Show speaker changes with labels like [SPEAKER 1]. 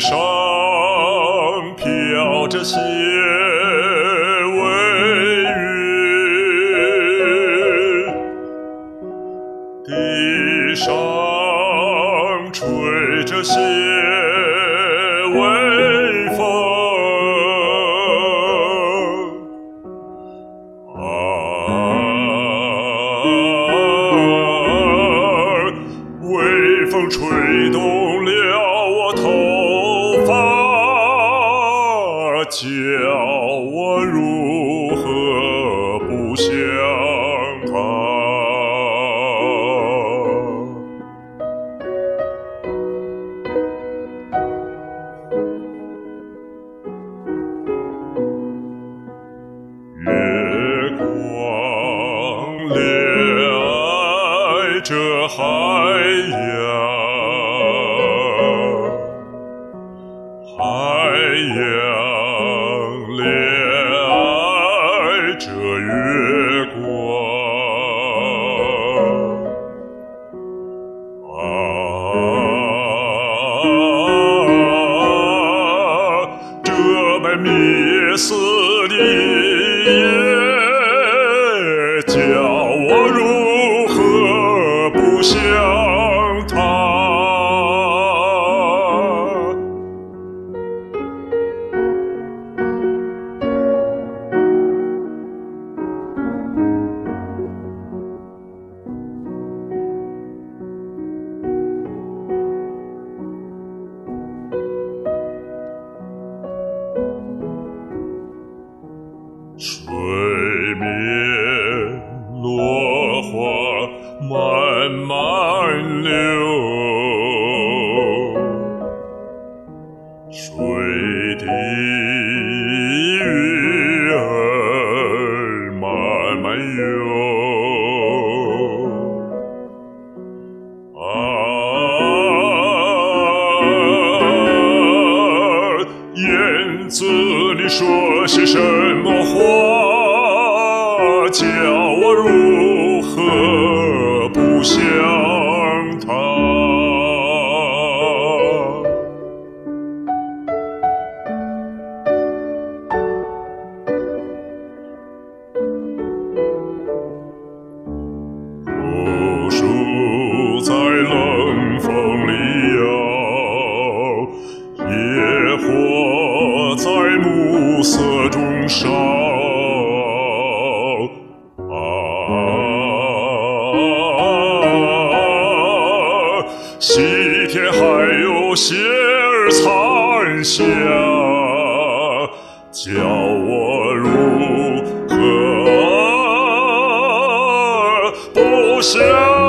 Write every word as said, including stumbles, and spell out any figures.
[SPEAKER 1] 上飘着些微云，地上吹着些微风，啊，微风吹动了我头发，叫我如何不想他。月光恋爱着海洋，海洋恋爱着月光，啊，这般灭死的夜，叫我如何不想他。水面落花慢慢流，水滴鱼儿慢慢游，啊，燕子你说些什么话，叫我如何不想他。枯树在冷风里摇，野火在暮色中烧，啊，西天还有些儿残霞，叫我如何不想